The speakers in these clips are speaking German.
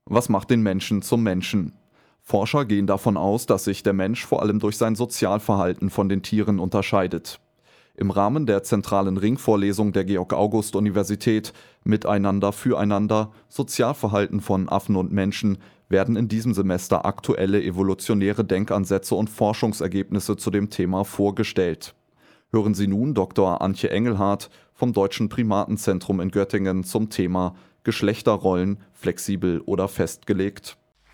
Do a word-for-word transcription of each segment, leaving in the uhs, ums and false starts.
Was macht den Menschen zum Menschen? Forscher gehen davon aus, dass sich der Mensch vor allem durch sein Sozialverhalten von den Tieren unterscheidet. Im Rahmen der zentralen Ringvorlesung der Georg-August-Universität Miteinander, Füreinander, Sozialverhalten von Affen und Menschen werden in diesem Semester aktuelle evolutionäre Denkansätze und Forschungsergebnisse zu dem Thema vorgestellt. Hören Sie nun Doktor Antje Engelhardt vom Deutschen Primatenzentrum in Göttingen zum Thema Geschlechterrollen, flexibel oder festgelegt.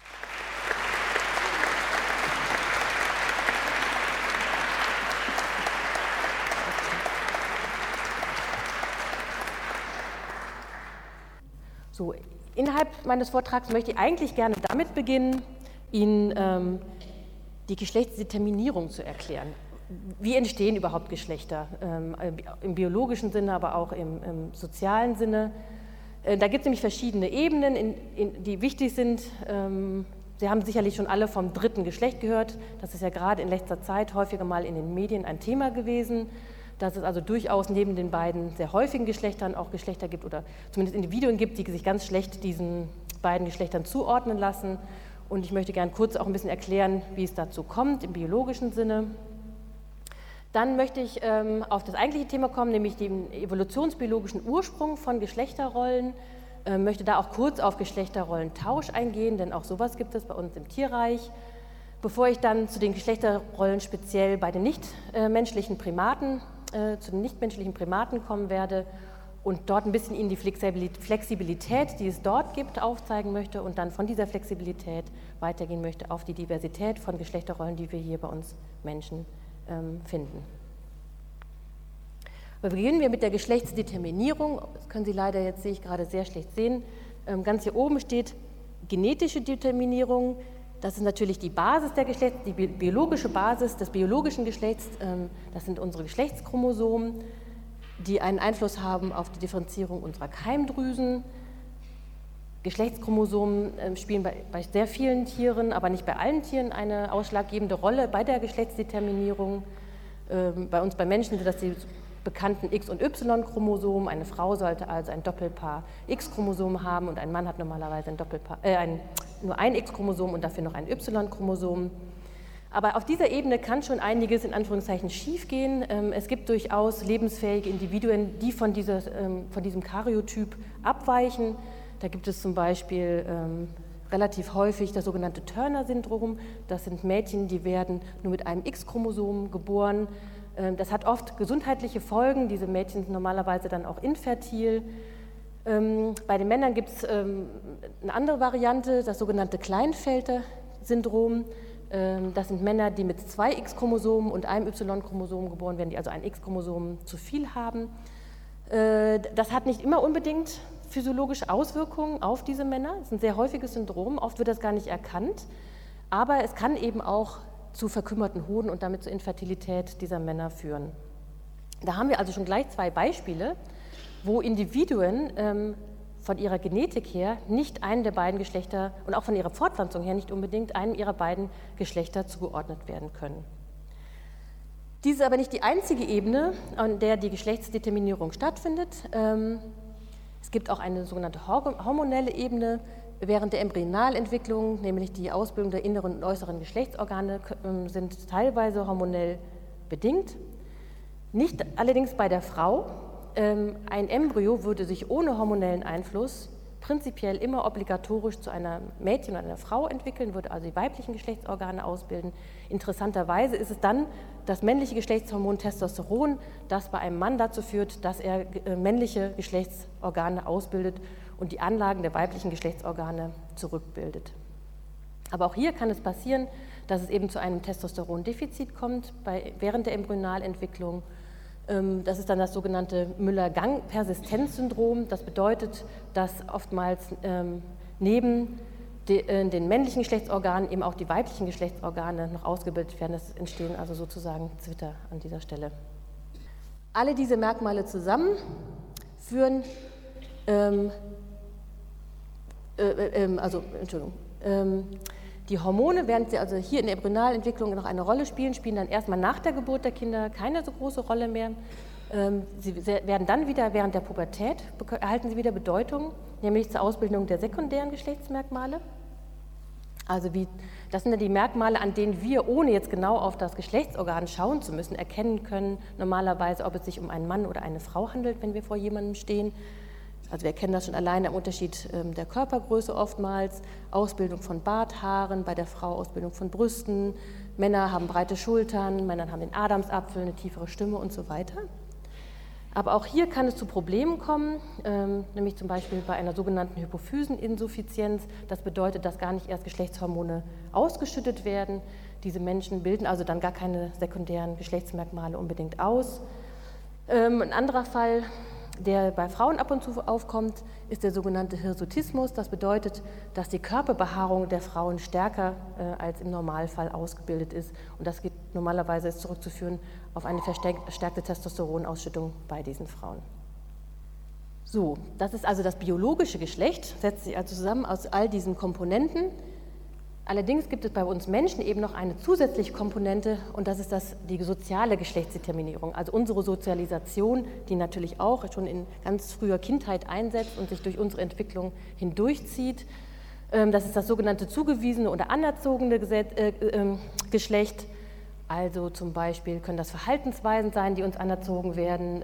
So, innerhalb meines Vortrags möchte ich eigentlich gerne damit beginnen, Ihnen ähm, die Geschlechtsdeterminierung zu erklären. Wie entstehen überhaupt Geschlechter? Ähm, im biologischen Sinne, aber auch im, im sozialen Sinne. Äh, da gibt es nämlich verschiedene Ebenen, in, in, die wichtig sind. Ähm, Sie haben sicherlich schon alle vom dritten Geschlecht gehört. Das ist ja gerade in letzter Zeit häufiger mal in den Medien ein Thema gewesen, dass es also durchaus neben den beiden sehr häufigen Geschlechtern auch Geschlechter gibt oder zumindest Individuen gibt, die sich ganz schlecht diesen beiden Geschlechtern zuordnen lassen. Und ich möchte gerne kurz auch ein bisschen erklären, wie es dazu kommt im biologischen Sinne. Dann möchte ich ähm, auf das eigentliche Thema kommen, nämlich den evolutionsbiologischen Ursprung von Geschlechterrollen. Ich möchte da auch kurz auf Geschlechterrollentausch eingehen, denn auch sowas gibt es bei uns im Tierreich. Bevor ich dann zu den Geschlechterrollen speziell bei den nichtmenschlichen Primaten, äh, zu den nichtmenschlichen Primaten kommen werde und dort ein bisschen Ihnen die Flexibilität, die es dort gibt, aufzeigen möchte und dann von dieser Flexibilität weitergehen möchte auf die Diversität von Geschlechterrollen, die wir hier bei uns Menschen ähm, finden. Aber beginnen wir mit der Geschlechtsdeterminierung. Das können Sie leider jetzt, sehe ich gerade, sehr schlecht sehen. Ähm, ganz hier oben steht genetische Determinierung. Das ist natürlich die Basis der Geschlechts, die biologische Basis des biologischen Geschlechts. Das sind unsere Geschlechtschromosomen, die einen Einfluss haben auf die Differenzierung unserer Keimdrüsen. Geschlechtschromosomen spielen bei, bei sehr vielen Tieren, aber nicht bei allen Tieren eine ausschlaggebende Rolle bei der Geschlechtsdeterminierung. Bei uns, bei Menschen, sind das die bekannten X- und Y-Chromosomen. Eine Frau sollte also ein Doppelpaar X-Chromosom haben und ein Mann hat normalerweise ein Doppelpaar, äh, ein, nur ein X-Chromosom und dafür noch ein Y-Chromosom. Aber auf dieser Ebene kann schon einiges in Anführungszeichen schiefgehen. Es gibt durchaus lebensfähige Individuen, die von, dieser, von diesem Karyotyp abweichen. Da gibt es zum Beispiel ähm, relativ häufig das sogenannte Turner-Syndrom. Das sind Mädchen, die werden nur mit einem X-Chromosom geboren. Das hat oft gesundheitliche Folgen. Diese Mädchen sind normalerweise dann auch infertil. Bei den Männern gibt es eine andere Variante, das sogenannte Klinefelter-Syndrom. Das sind Männer, die mit zwei X-Chromosomen und einem Y-Chromosom geboren werden, die also ein X-Chromosom zu viel haben. Das hat nicht immer unbedingt physiologische Auswirkungen auf diese Männer. Das ist ein sehr häufiges Syndrom, oft wird das gar nicht erkannt. Aber es kann eben auch zu verkümmerten Hoden und damit zur Infertilität dieser Männer führen. Da haben wir also schon gleich zwei Beispiele, wo Individuen ähm, von ihrer Genetik her nicht einem der beiden Geschlechter und auch von ihrer Fortpflanzung her nicht unbedingt einem ihrer beiden Geschlechter zugeordnet werden können. Dies ist aber nicht die einzige Ebene, an der die Geschlechtsdeterminierung stattfindet. Ähm, es gibt auch eine sogenannte hormonelle Ebene. Während der Embryonalentwicklung, nämlich die Ausbildung der inneren und äußeren Geschlechtsorgane, sind teilweise hormonell bedingt. Nicht allerdings bei der Frau. Ein Embryo würde sich ohne hormonellen Einfluss prinzipiell immer obligatorisch zu einer Mädchen oder einer Frau entwickeln, würde also die weiblichen Geschlechtsorgane ausbilden. Interessanterweise ist es dann das männliche Geschlechtshormon Testosteron, das bei einem Mann dazu führt, dass er männliche Geschlechtsorgane ausbildet und die Anlagen der weiblichen Geschlechtsorgane zurückbildet. Aber auch hier kann es passieren, dass es eben zu einem Testosterondefizit kommt bei, während der Embryonalentwicklung. Das ist dann das sogenannte Müller-Gang-Persistenzsyndrom. Das bedeutet, dass oftmals ähm, neben de, äh, den männlichen Geschlechtsorganen eben auch die weiblichen Geschlechtsorgane noch ausgebildet werden. Es entstehen also sozusagen Zwitter an dieser Stelle. Alle diese Merkmale zusammen führen ähm, Äh, äh, also, Entschuldigung, ähm, die Hormone, während sie also hier in der Embryonalentwicklung noch eine Rolle spielen, spielen dann erstmal nach der Geburt der Kinder keine so große Rolle mehr. Sie werden dann wieder während der Pubertät, erhalten sie wieder Bedeutung, nämlich zur Ausbildung der sekundären Geschlechtsmerkmale. Also wie, das sind ja die Merkmale, an denen wir, ohne jetzt genau auf das Geschlechtsorgan schauen zu müssen, erkennen können, normalerweise, ob es sich um einen Mann oder eine Frau handelt, wenn wir vor jemandem stehen. Also wir erkennen das schon alleine am Unterschied der Körpergröße oftmals, Ausbildung von Barthaaren, bei der Frau Ausbildung von Brüsten, Männer haben breite Schultern, Männer haben den Adamsapfel, eine tiefere Stimme und so weiter. Aber auch hier kann es zu Problemen kommen, ähm, nämlich zum Beispiel bei einer sogenannten Hypophyseninsuffizienz. Das bedeutet, dass gar nicht erst Geschlechtshormone ausgeschüttet werden. Diese Menschen bilden also dann gar keine sekundären Geschlechtsmerkmale unbedingt aus. Ähm, ein anderer Fall, der bei Frauen ab und zu aufkommt, ist der sogenannte Hirsutismus. Das bedeutet, dass die Körperbehaarung der Frauen stärker äh, als im Normalfall ausgebildet ist. Und das geht normalerweise ist zurückzuführen auf eine verstärkte Testosteronausschüttung bei diesen Frauen. So, das ist also das biologische Geschlecht, setzt sich also zusammen aus all diesen Komponenten. Allerdings gibt es bei uns Menschen eben noch eine zusätzliche Komponente und das ist das, die soziale Geschlechtsdeterminierung, also unsere Sozialisation, die natürlich auch schon in ganz früher Kindheit einsetzt und sich durch unsere Entwicklung hindurchzieht. Das ist das sogenannte zugewiesene oder anerzogene Geschlecht. Also zum Beispiel können das Verhaltensweisen sein, die uns anerzogen werden.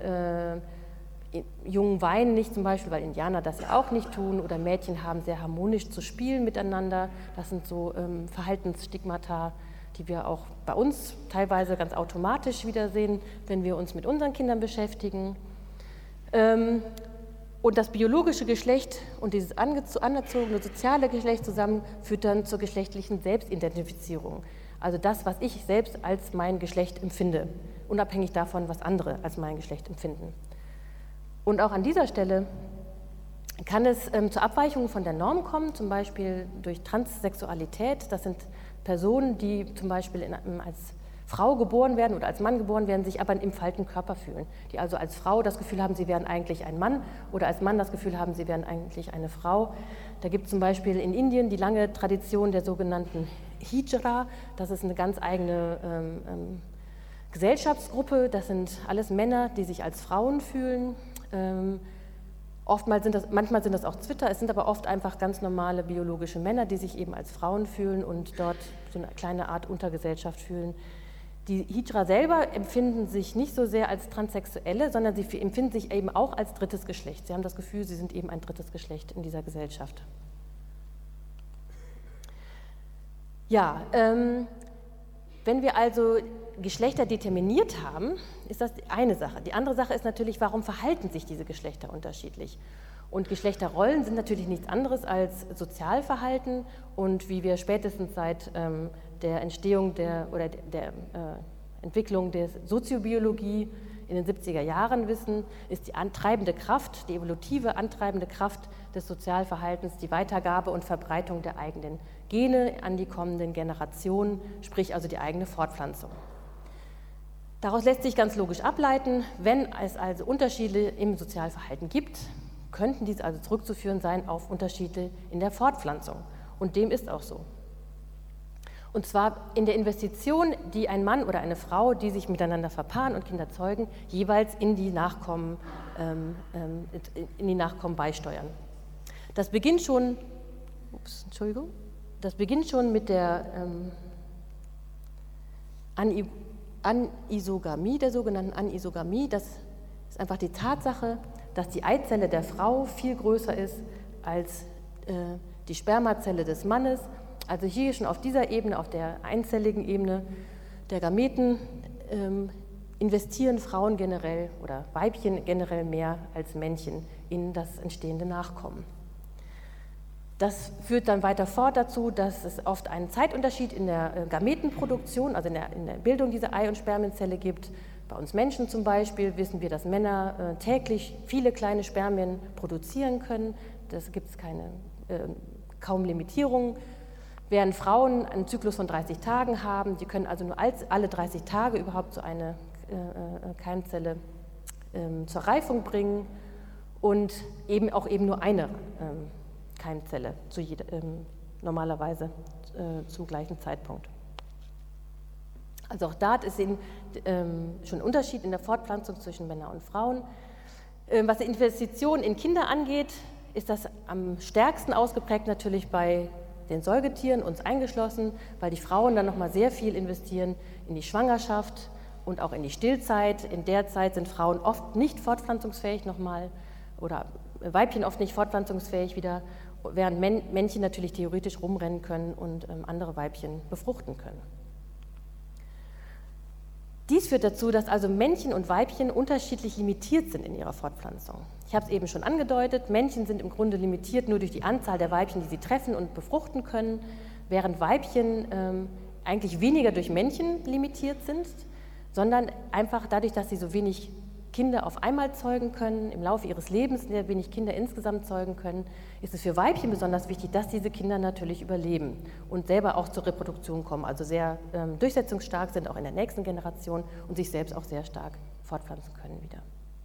Jungen weinen nicht zum Beispiel, weil Indianer das ja auch nicht tun, oder Mädchen haben sehr harmonisch zu spielen miteinander. Das sind so ähm, Verhaltensstigmata, die wir auch bei uns teilweise ganz automatisch wiedersehen, wenn wir uns mit unseren Kindern beschäftigen. Ähm, und das biologische Geschlecht und dieses anerzogene soziale Geschlecht zusammen führt dann zur geschlechtlichen Selbstidentifizierung. Also das, was ich selbst als mein Geschlecht empfinde, unabhängig davon, was andere als mein Geschlecht empfinden. Und auch an dieser Stelle kann es ähm, zur Abweichung von der Norm kommen, zum Beispiel durch Transsexualität. Das sind Personen, die zum Beispiel in, als Frau geboren werden oder als Mann geboren werden, sich aber im falschen Körper fühlen. Die also als Frau das Gefühl haben, sie wären eigentlich ein Mann oder als Mann das Gefühl haben, sie wären eigentlich eine Frau. Da gibt es zum Beispiel in Indien die lange Tradition der sogenannten Hijra. Das ist eine ganz eigene ähm, ähm, Gesellschaftsgruppe. Das sind alles Männer, die sich als Frauen fühlen. Ähm, oftmals sind das, manchmal sind das auch Zwitter, es sind aber oft einfach ganz normale biologische Männer, die sich eben als Frauen fühlen und dort so eine kleine Art Untergesellschaft fühlen. Die Hijra selber empfinden sich nicht so sehr als Transsexuelle, sondern sie empfinden sich eben auch als drittes Geschlecht. Sie haben das Gefühl, sie sind eben ein drittes Geschlecht in dieser Gesellschaft. Ja, ähm, wenn wir also Geschlechter determiniert haben, ist das eine Sache. Die andere Sache ist natürlich, warum verhalten sich diese Geschlechter unterschiedlich? Und Geschlechterrollen sind natürlich nichts anderes als Sozialverhalten und wie wir spätestens seit ähm, der Entstehung der, oder der, der äh, Entwicklung der Soziobiologie in den siebziger Jahren wissen, ist die antreibende Kraft, die evolutive antreibende Kraft des Sozialverhaltens die Weitergabe und Verbreitung der eigenen Gene an die kommenden Generationen, sprich also die eigene Fortpflanzung. Daraus lässt sich ganz logisch ableiten, wenn es also Unterschiede im Sozialverhalten gibt, könnten dies also zurückzuführen sein auf Unterschiede in der Fortpflanzung. Und dem ist auch so. Und zwar in der Investition, die ein Mann oder eine Frau, die sich miteinander verpaaren und Kinder zeugen, jeweils in die Nachkommen, ähm, in die Nachkommen beisteuern. Das beginnt schon, ups, Entschuldigung, das beginnt schon mit der ähm, Anisogamie, der sogenannten Anisogamie. Das ist einfach die Tatsache, dass die Eizelle der Frau viel größer ist als äh, die Spermazelle des Mannes. Also hier schon auf dieser Ebene, auf der einzelligen Ebene der Gameten, ähm, investieren Frauen generell oder Weibchen generell mehr als Männchen in das entstehende Nachkommen. Das führt dann weiter fort dazu, dass es oft einen Zeitunterschied in der äh, Gametenproduktion, also in der, in der Bildung dieser Ei- und Spermienzelle gibt. Bei uns Menschen zum Beispiel wissen wir, dass Männer äh, täglich viele kleine Spermien produzieren können. Das gibt es keine, äh, kaum Limitierungen. Während Frauen einen Zyklus von dreißig Tagen haben, die können also nur als, alle dreißig Tage überhaupt so eine äh, Keimzelle äh, zur Reifung bringen und eben auch eben nur eine äh, Keimzelle zu jeder, äh, normalerweise äh, zum gleichen Zeitpunkt. Also auch da ist eben, ähm, schon ein Unterschied in der Fortpflanzung zwischen Männern und Frauen. Ähm, was die Investition in Kinder angeht, ist das am stärksten ausgeprägt natürlich bei den Säugetieren, uns eingeschlossen, weil die Frauen dann nochmal sehr viel investieren in die Schwangerschaft und auch in die Stillzeit. In der Zeit sind Frauen oft nicht fortpflanzungsfähig nochmal oder Weibchen oft nicht fortpflanzungsfähig wieder, während Männchen natürlich theoretisch rumrennen können und ähm, andere Weibchen befruchten können. Dies führt dazu, dass also Männchen und Weibchen unterschiedlich limitiert sind in ihrer Fortpflanzung. Ich habe es eben schon angedeutet, Männchen sind im Grunde limitiert nur durch die Anzahl der Weibchen, die sie treffen und befruchten können, während Weibchen ähm, eigentlich weniger durch Männchen limitiert sind, sondern einfach dadurch, dass sie so wenig Kinder auf einmal zeugen können, im Laufe ihres Lebens sehr wenig Kinder insgesamt zeugen können, ist es für Weibchen besonders wichtig, dass diese Kinder natürlich überleben und selber auch zur Reproduktion kommen, also sehr ähm, durchsetzungsstark sind, auch in der nächsten Generation und sich selbst auch sehr stark fortpflanzen können wieder.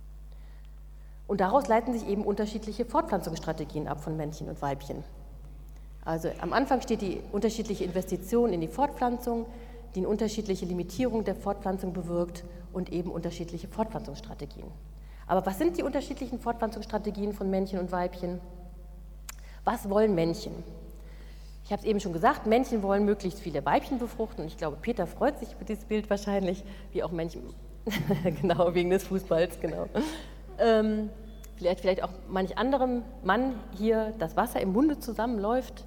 Und daraus leiten sich eben unterschiedliche Fortpflanzungsstrategien ab von Männchen und Weibchen. Also am Anfang steht die unterschiedliche Investition in die Fortpflanzung, die eine unterschiedliche Limitierung der Fortpflanzung bewirkt und eben unterschiedliche Fortpflanzungsstrategien. Aber was sind die unterschiedlichen Fortpflanzungsstrategien von Männchen und Weibchen? Was wollen Männchen? Ich habe es eben schon gesagt, Männchen wollen möglichst viele Weibchen befruchten. Und ich glaube, Peter freut sich über dieses Bild wahrscheinlich, wie auch Männchen, genau, wegen des Fußballs, genau. Ähm, vielleicht, vielleicht auch manch anderem Mann hier das Wasser im Munde zusammenläuft.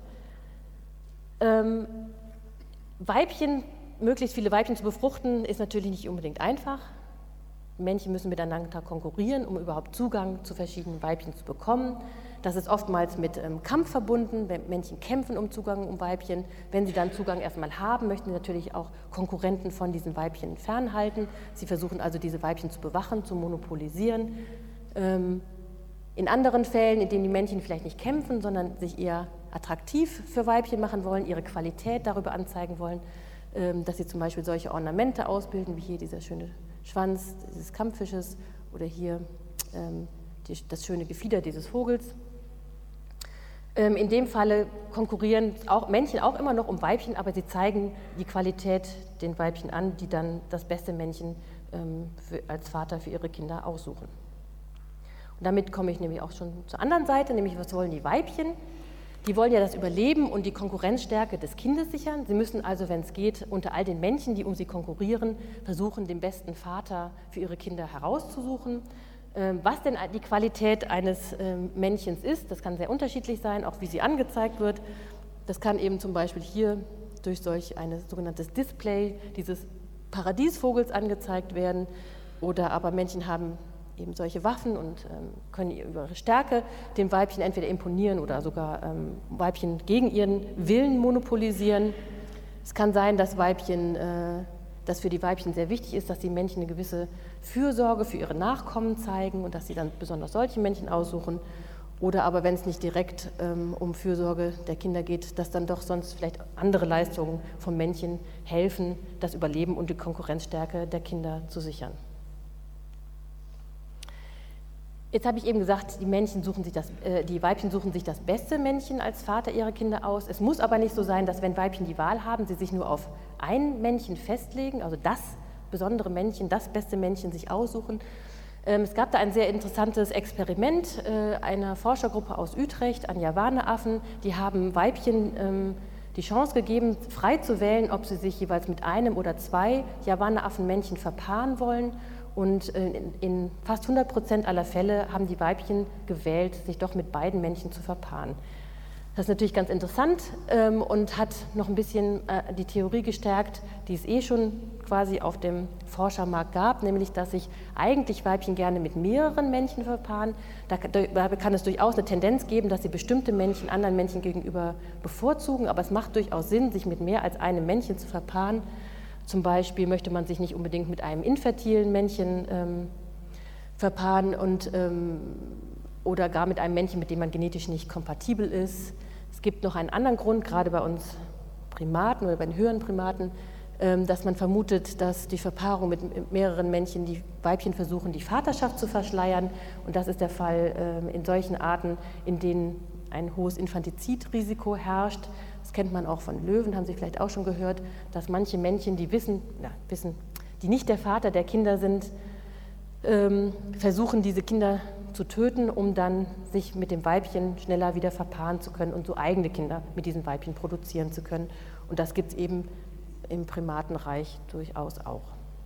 Ähm, Weibchen Möglichst viele Weibchen zu befruchten, ist natürlich nicht unbedingt einfach. Männchen müssen miteinander konkurrieren, um überhaupt Zugang zu verschiedenen Weibchen zu bekommen. Das ist oftmals mit ähm, Kampf verbunden. Männchen kämpfen um Zugang um Weibchen. Wenn sie dann Zugang erstmal haben, möchten sie natürlich auch Konkurrenten von diesen Weibchen fernhalten. Sie versuchen also, diese Weibchen zu bewachen, zu monopolisieren. Ähm, in anderen Fällen, in denen die Männchen vielleicht nicht kämpfen, sondern sich eher attraktiv für Weibchen machen wollen, ihre Qualität darüber anzeigen wollen, dass sie zum Beispiel solche Ornamente ausbilden, wie hier dieser schöne Schwanz dieses Kampffisches oder hier ähm, die, das schöne Gefieder dieses Vogels. Ähm, in dem Falle konkurrieren auch Männchen auch immer noch um Weibchen, aber sie zeigen die Qualität den Weibchen an, die dann das beste Männchen ähm, für, als Vater für ihre Kinder aussuchen. Und damit komme ich nämlich auch schon zur anderen Seite, nämlich was wollen die Weibchen? Die wollen ja das Überleben und die Konkurrenzstärke des Kindes sichern. Sie müssen also, wenn es geht, unter all den Männchen, die um sie konkurrieren, versuchen, den besten Vater für ihre Kinder herauszusuchen. Was denn die Qualität eines Männchens ist, das kann sehr unterschiedlich sein, auch wie sie angezeigt wird. Das kann eben zum Beispiel hier durch solch ein sogenanntes Display dieses Paradiesvogels angezeigt werden. Oder aber Männchen haben eben solche Waffen und ähm, können über ihre Stärke dem Weibchen entweder imponieren oder sogar ähm, Weibchen gegen ihren Willen monopolisieren. Es kann sein, dass Weibchen, äh, dass für die Weibchen sehr wichtig ist, dass die Männchen eine gewisse Fürsorge für ihre Nachkommen zeigen und dass sie dann besonders solche Männchen aussuchen. Oder aber, wenn es nicht direkt ähm, um Fürsorge der Kinder geht, dass dann doch sonst vielleicht andere Leistungen vom Männchen helfen, das Überleben und die Konkurrenzstärke der Kinder zu sichern. Jetzt habe ich eben gesagt, die, Männchen suchen sich das, äh, die Weibchen suchen sich das beste Männchen als Vater ihrer Kinder aus. Es muss aber nicht so sein, dass wenn Weibchen die Wahl haben, sie sich nur auf ein Männchen festlegen, also das besondere Männchen, das beste Männchen sich aussuchen. Ähm, es gab da ein sehr interessantes Experiment äh, einer Forschergruppe aus Utrecht an Javanaaffen. Die haben Weibchen ähm, die Chance gegeben, frei zu wählen, ob sie sich jeweils mit einem oder zwei Javanaaffenmännchen verpaaren wollen. Und in, in fast hundert Prozent aller Fälle haben die Weibchen gewählt, sich doch mit beiden Männchen zu verpaaren. Das ist natürlich ganz interessant ähm, und hat noch ein bisschen äh, die Theorie gestärkt, die es eh schon quasi auf dem Forschermarkt gab, nämlich, dass sich eigentlich Weibchen gerne mit mehreren Männchen verpaaren. Da, da kann es durchaus eine Tendenz geben, dass sie bestimmte Männchen anderen Männchen gegenüber bevorzugen, aber es macht durchaus Sinn, sich mit mehr als einem Männchen zu verpaaren. Zum Beispiel möchte man sich nicht unbedingt mit einem infertilen Männchen ähm, verpaaren und, ähm, oder gar mit einem Männchen, mit dem man genetisch nicht kompatibel ist. Es gibt noch einen anderen Grund, gerade bei uns Primaten oder bei den höheren Primaten, ähm, dass man vermutet, dass die Verpaarung mit mehreren Männchen die Weibchen versuchen, die Vaterschaft zu verschleiern. Und das ist der Fall ähm, in solchen Arten, in denen ein hohes Infantizidrisiko herrscht. Das kennt man auch von Löwen, haben Sie vielleicht auch schon gehört, dass manche Männchen, die wissen, ja, wissen, die nicht der Vater der Kinder sind, ähm, versuchen, diese Kinder zu töten, um dann sich mit dem Weibchen schneller wieder verpaaren zu können und so eigene Kinder mit diesen Weibchen produzieren zu können. Und das gibt es eben im Primatenreich durchaus auch.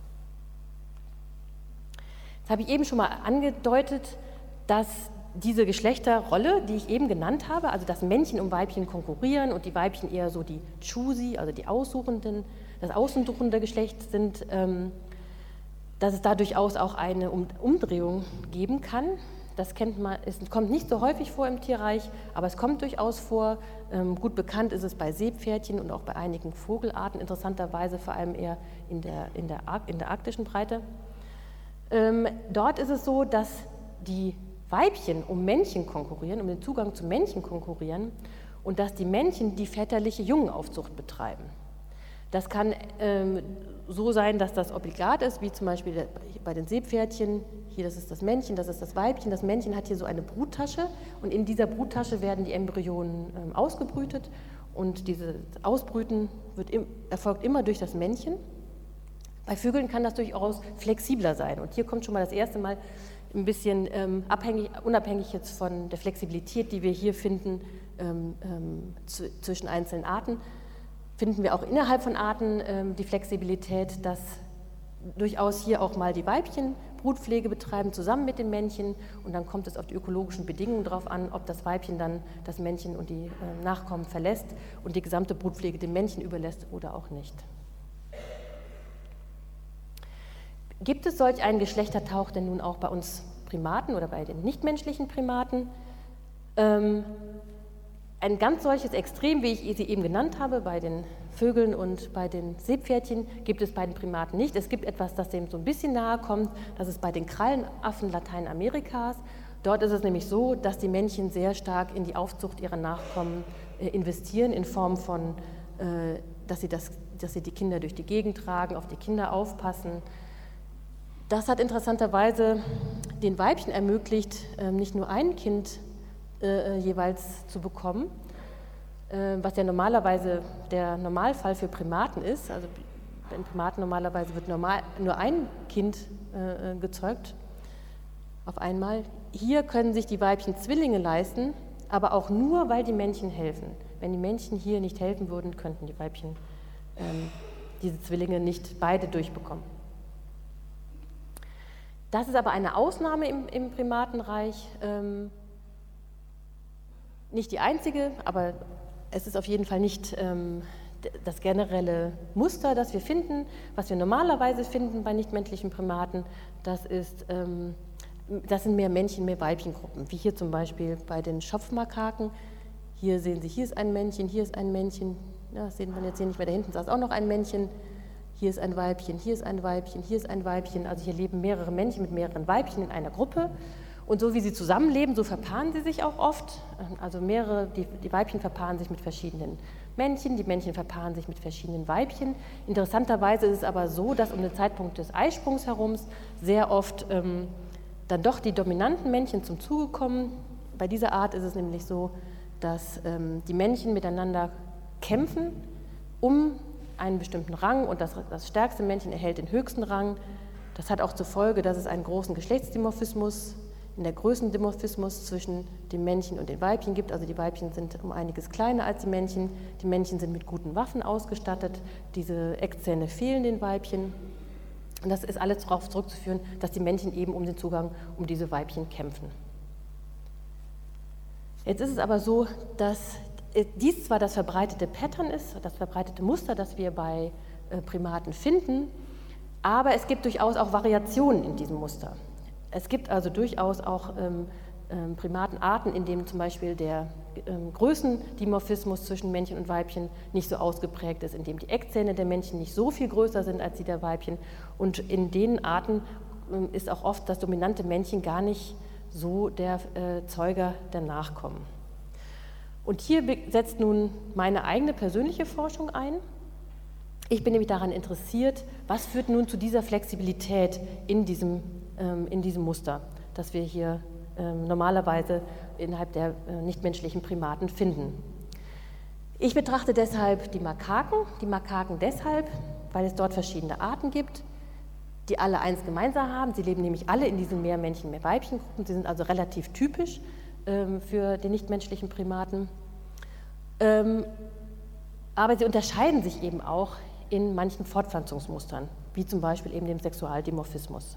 Das habe ich eben schon mal angedeutet, dass diese Geschlechterrolle, die ich eben genannt habe, also dass Männchen um Weibchen konkurrieren und die Weibchen eher so die Choosy, also die Aussuchenden, das aussuchende Geschlecht sind, ähm, dass es da durchaus auch eine Umdrehung geben kann. Das kennt man, es kommt nicht so häufig vor im Tierreich, aber es kommt durchaus vor. Ähm, gut bekannt ist es bei Seepferdchen und auch bei einigen Vogelarten, interessanterweise vor allem eher in der, in der, in der arktischen Breite. Ähm, dort ist es so, dass die Weibchen um Männchen konkurrieren, um den Zugang zu Männchen konkurrieren und dass die Männchen die väterliche Jungenaufzucht betreiben. Das kann ähm, so sein, dass das obligat ist, wie zum Beispiel bei den Seepferdchen. Hier, das ist das Männchen, das ist das Weibchen. Das Männchen hat hier so eine Bruttasche und in dieser Bruttasche werden die Embryonen ähm, ausgebrütet und dieses Ausbrüten wird im, erfolgt immer durch das Männchen. Bei Vögeln kann das durchaus flexibler sein und hier kommt schon mal das erste Mal ein bisschen ähm, abhängig, unabhängig jetzt von der Flexibilität, die wir hier finden ähm, ähm, zu, zwischen einzelnen Arten, finden wir auch innerhalb von Arten ähm, die Flexibilität, dass durchaus hier auch mal die Weibchen Brutpflege betreiben, zusammen mit den Männchen und dann kommt es auf die ökologischen Bedingungen drauf an, ob das Weibchen dann das Männchen und die äh, Nachkommen verlässt und die gesamte Brutpflege dem Männchen überlässt oder auch nicht. Gibt es solch einen Geschlechtertausch denn nun auch bei uns Primaten oder bei den nichtmenschlichen Primaten? Ähm, ein ganz solches Extrem, wie ich sie eben genannt habe, bei den Vögeln und bei den Seepferdchen, gibt es bei den Primaten nicht. Es gibt etwas, das dem so ein bisschen nahe kommt, das ist bei den Krallenaffen Lateinamerikas. Dort ist es nämlich so, dass die Männchen sehr stark in die Aufzucht ihrer Nachkommen äh, investieren, in Form von, äh, dass, sie das, dass sie die Kinder durch die Gegend tragen, auf die Kinder aufpassen. Das hat interessanterweise den Weibchen ermöglicht, nicht nur ein Kind äh, jeweils zu bekommen, äh, was ja normalerweise der Normalfall für Primaten ist. Also bei Primaten normalerweise wird normal, nur ein Kind äh, gezeugt auf einmal. Hier können sich die Weibchen Zwillinge leisten, aber auch nur, weil die Männchen helfen. Wenn die Männchen hier nicht helfen würden, könnten die Weibchen ähm, diese Zwillinge nicht beide durchbekommen. Das ist aber eine Ausnahme im, im Primatenreich, ähm, nicht die einzige, aber es ist auf jeden Fall nicht ähm, das generelle Muster, das wir finden. Was wir normalerweise finden bei nichtmenschlichen Primaten, das, ist, ähm, das sind mehr Männchen, mehr Weibchengruppen, wie hier zum Beispiel bei den Schopfmakaken. Hier sehen Sie, hier ist ein Männchen, hier ist ein Männchen, ja, das sehen wir jetzt hier nicht mehr, da hinten saß auch noch ein Männchen. Hier ist ein Weibchen, hier ist ein Weibchen, hier ist ein Weibchen. Also hier leben mehrere Männchen mit mehreren Weibchen in einer Gruppe. Und so wie sie zusammenleben, so verpaaren sie sich auch oft. Also mehrere, die, die Weibchen verpaaren sich mit verschiedenen Männchen, die Männchen verpaaren sich mit verschiedenen Weibchen. Interessanterweise ist es aber so, dass um den Zeitpunkt des Eisprungs herum sehr oft ähm, dann doch die dominanten Männchen zum Zuge kommen. Bei dieser Art ist es nämlich so, dass ähm, die Männchen miteinander kämpfen, um einen bestimmten Rang und das, das stärkste Männchen erhält den höchsten Rang. Das hat auch zur Folge, dass es einen großen Geschlechtsdimorphismus, in der Größendimorphismus zwischen dem Männchen und den Weibchen gibt. Also die Weibchen sind um einiges kleiner als die Männchen. Die Männchen sind mit guten Waffen ausgestattet. Diese Eckzähne fehlen den Weibchen. Und das ist alles darauf zurückzuführen, dass die Männchen eben um den Zugang um diese Weibchen kämpfen. Jetzt ist es aber so, dass dies zwar das verbreitete Pattern ist, das verbreitete Muster, das wir bei Primaten finden, aber es gibt durchaus auch Variationen in diesem Muster. Es gibt also durchaus auch ähm, ähm, Primatenarten, in denen zum Beispiel der ähm, Größendimorphismus zwischen Männchen und Weibchen nicht so ausgeprägt ist, in dem die Eckzähne der Männchen nicht so viel größer sind als die der Weibchen. Und in den Arten ähm, ist auch oft das dominante Männchen gar nicht so der äh, Zeuger der Nachkommen. Und hier setzt nun meine eigene persönliche Forschung ein. Ich bin nämlich daran interessiert, was führt nun zu dieser Flexibilität in diesem, ähm, in diesem Muster, das wir hier ähm, normalerweise innerhalb der äh, nichtmenschlichen Primaten finden. Ich betrachte deshalb die Makaken, die Makaken deshalb, weil es dort verschiedene Arten gibt, die alle eins gemeinsam haben. Sie leben nämlich alle in diesen Mehrmännchen-, Mehrweibchengruppen. Sie sind also relativ typisch ähm, für den nichtmenschlichen Primaten. Ähm, aber sie unterscheiden sich eben auch in manchen Fortpflanzungsmustern, wie zum Beispiel eben dem Sexualdimorphismus.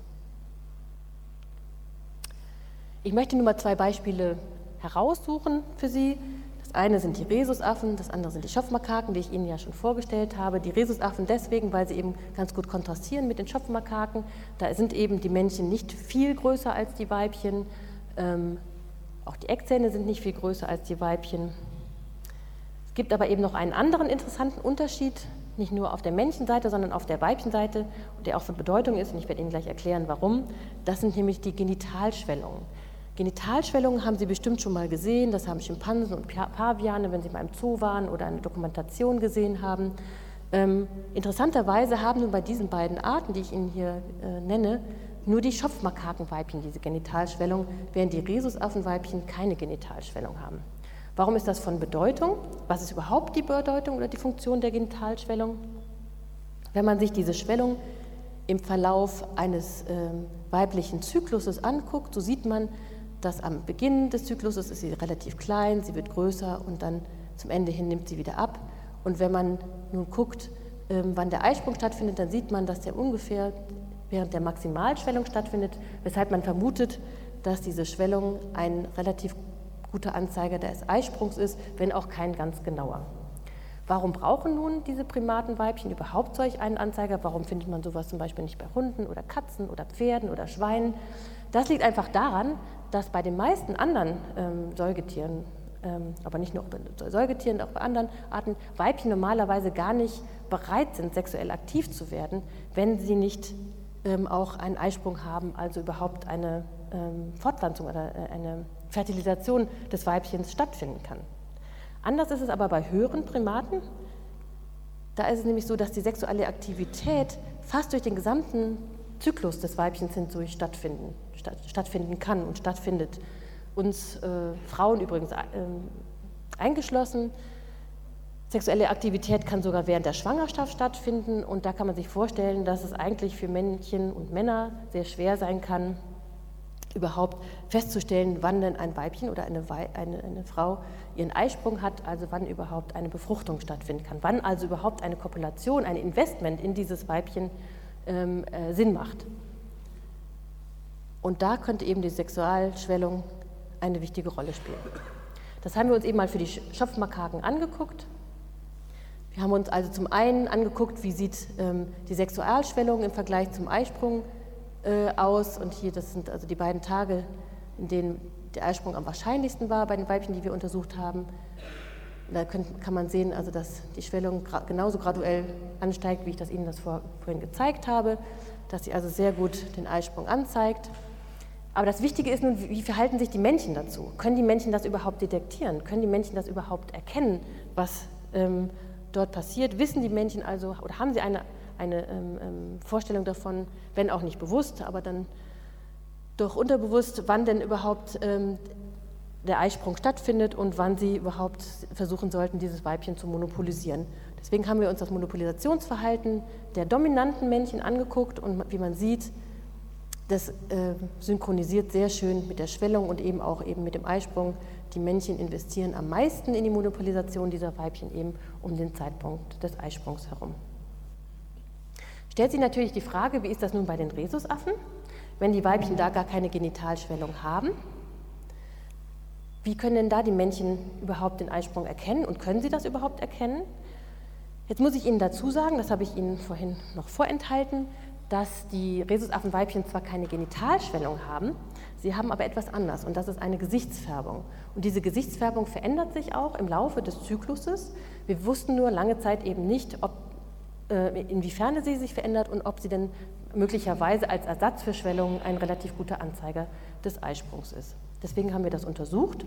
Ich möchte nur mal zwei Beispiele heraussuchen für Sie. Das eine sind die Rhesusaffen, das andere sind die Schopfmakaken, die ich Ihnen ja schon vorgestellt habe. Die Rhesusaffen deswegen, weil sie eben ganz gut kontrastieren mit den Schopfmakaken. Da sind eben die Männchen nicht viel größer als die Weibchen. Ähm, auch die Eckzähne sind nicht viel größer als die Weibchen. Es gibt aber eben noch einen anderen interessanten Unterschied, nicht nur auf der Männchenseite, sondern auf der Weibchenseite, der auch von Bedeutung ist, und ich werde Ihnen gleich erklären, warum. Das sind nämlich die Genitalschwellungen. Genitalschwellungen haben Sie bestimmt schon mal gesehen, das haben Schimpansen und Paviane, wenn Sie mal im Zoo waren oder eine Dokumentation gesehen haben. Ähm, interessanterweise haben nun bei diesen beiden Arten, die ich Ihnen hier äh, nenne, nur die Schopfmakakenweibchen diese Genitalschwellung, während die Rhesusaffenweibchen keine Genitalschwellung haben. Warum ist das von Bedeutung? Was ist überhaupt die Bedeutung oder die Funktion der Genitalschwellung? Wenn man sich diese Schwellung im Verlauf eines äh, weiblichen Zykluses anguckt, so sieht man, dass am Beginn des Zykluses ist sie relativ klein, sie wird größer und dann zum Ende hin nimmt sie wieder ab. Und wenn man nun guckt, äh, wann der Eisprung stattfindet, dann sieht man, dass der ungefähr während der Maximalschwellung stattfindet, weshalb man vermutet, dass diese Schwellung ein relativ guter Anzeiger des Eisprungs ist, wenn auch kein ganz genauer. Warum brauchen nun diese Primatenweibchen überhaupt solch einen Anzeiger? Warum findet man sowas zum Beispiel nicht bei Hunden oder Katzen oder Pferden oder Schweinen? Das liegt einfach daran, dass bei den meisten anderen ähm, Säugetieren, ähm, aber nicht nur bei Säugetieren, auch bei anderen Arten, Weibchen normalerweise gar nicht bereit sind, sexuell aktiv zu werden, wenn sie nicht ähm, auch einen Eisprung haben, also überhaupt eine ähm, Fortpflanzung oder äh, eine Fertilisation des Weibchens stattfinden kann. Anders ist es aber bei höheren Primaten. Da ist es nämlich so, dass die sexuelle Aktivität fast durch den gesamten Zyklus des Weibchens hindurch stattfinden, statt, stattfinden kann und stattfindet. Uns äh, Frauen übrigens äh, eingeschlossen. Sexuelle Aktivität kann sogar während der Schwangerschaft stattfinden und da kann man sich vorstellen, dass es eigentlich für Männchen und Männer sehr schwer sein kann, überhaupt festzustellen, wann denn ein Weibchen oder eine, Wei eine, eine Frau ihren Eisprung hat, also wann überhaupt eine Befruchtung stattfinden kann, wann also überhaupt eine Kopulation, ein Investment in dieses Weibchen ähm, äh, Sinn macht. Und da könnte eben die Sexualschwellung eine wichtige Rolle spielen. Das haben wir uns eben mal für die Schopfmakaken angeguckt. Wir haben uns also zum einen angeguckt, wie sieht ähm, die Sexualschwellung im Vergleich zum Eisprung aus und hier, das sind also die beiden Tage, in denen der Eisprung am wahrscheinlichsten war bei den Weibchen, die wir untersucht haben. Da können, kann man sehen, also dass die Schwellung genauso graduell ansteigt, wie ich das Ihnen das vor, vorhin gezeigt habe, dass sie also sehr gut den Eisprung anzeigt. Aber das Wichtige ist nun, wie verhalten sich die Männchen dazu? Können die Männchen das überhaupt detektieren? Können die Männchen das überhaupt erkennen, was ähm, dort passiert? Wissen die Männchen also, oder haben sie eine eine ähm, Vorstellung davon, wenn auch nicht bewusst, aber dann doch unterbewusst, wann denn überhaupt ähm, der Eisprung stattfindet und wann sie überhaupt versuchen sollten, dieses Weibchen zu monopolisieren. Deswegen haben wir uns das Monopolisationsverhalten der dominanten Männchen angeguckt und wie man sieht, das äh, synchronisiert sehr schön mit der Schwellung und eben auch eben mit dem Eisprung. Die Männchen investieren am meisten in die Monopolisation dieser Weibchen eben um den Zeitpunkt des Eisprungs herum. Stellt sich natürlich die Frage, wie ist das nun bei den Rhesusaffen, wenn die Weibchen da gar keine Genitalschwellung haben? Wie können denn da die Männchen überhaupt den Eisprung erkennen und können sie das überhaupt erkennen? Jetzt muss ich Ihnen dazu sagen, das habe ich Ihnen vorhin noch vorenthalten, dass die Rhesusaffenweibchen zwar keine Genitalschwellung haben, sie haben aber etwas anders und das ist eine Gesichtsfärbung. Und diese Gesichtsfärbung verändert sich auch im Laufe des Zykluses. Wir wussten nur lange Zeit eben nicht, ob inwiefern sie sich verändert und ob sie denn möglicherweise als Ersatz für Schwellungen ein relativ guter Anzeiger des Eisprungs ist. Deswegen haben wir das untersucht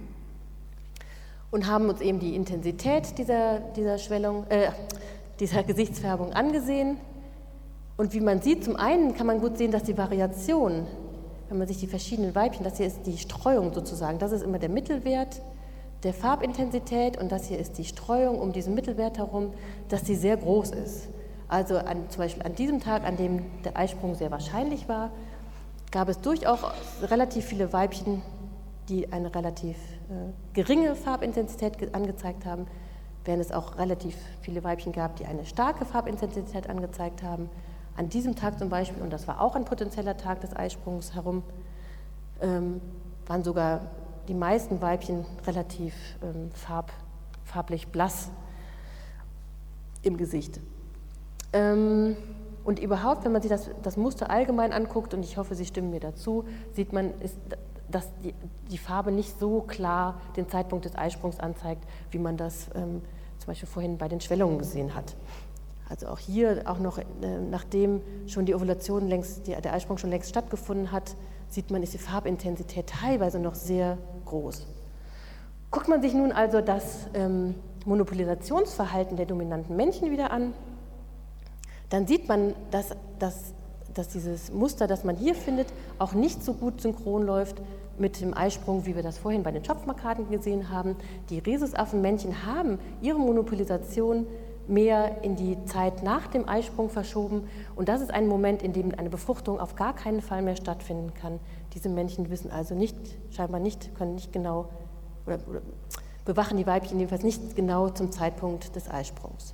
und haben uns eben die Intensität dieser, dieser Schwellung, äh, dieser Gesichtsfärbung angesehen. Und wie man sieht, zum einen kann man gut sehen, dass die Variation, wenn man sich die verschiedenen Weibchen, das hier ist die Streuung sozusagen, das ist immer der Mittelwert der Farbintensität, und das hier ist die Streuung um diesen Mittelwert herum, dass die sehr groß ist. Also an, zum Beispiel an diesem Tag, an dem der Eisprung sehr wahrscheinlich war, gab es durchaus relativ viele Weibchen, die eine relativ äh, geringe Farbintensität angezeigt haben, während es auch relativ viele Weibchen gab, die eine starke Farbintensität angezeigt haben. An diesem Tag zum Beispiel, und das war auch ein potenzieller Tag des Eisprungs herum, ähm, waren sogar die meisten Weibchen relativ ähm, farb, farblich blass im Gesicht. Ähm, und überhaupt, wenn man sich das, das Muster allgemein anguckt, und ich hoffe, Sie stimmen mir dazu, sieht man, ist, dass die, die Farbe nicht so klar den Zeitpunkt des Eisprungs anzeigt, wie man das ähm, zum Beispiel vorhin bei den Schwellungen gesehen hat. Also auch hier, auch noch äh, nachdem schon die Ovulation längst, die, der Eisprung schon längst stattgefunden hat, sieht man, ist die Farbintensität teilweise noch sehr groß. Guckt man sich nun also das ähm, Monopolisationsverhalten der dominanten Männchen wieder an, dann sieht man, dass, dass, dass dieses Muster, das man hier findet, auch nicht so gut synchron läuft mit dem Eisprung, wie wir das vorhin bei den Schopfmakaken gesehen haben. Die Rhesusaffenmännchen haben ihre Monopolisation mehr in die Zeit nach dem Eisprung verschoben. Und das ist ein Moment, in dem eine Befruchtung auf gar keinen Fall mehr stattfinden kann. Diese Männchen wissen also nicht, scheinbar nicht, können nicht genau, oder, oder bewachen die Weibchen jedenfalls nicht genau zum Zeitpunkt des Eisprungs.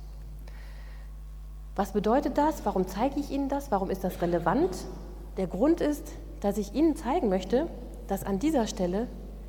Was bedeutet das? Warum zeige ich Ihnen das? Warum ist das relevant? Der Grund ist, dass ich Ihnen zeigen möchte, dass an dieser Stelle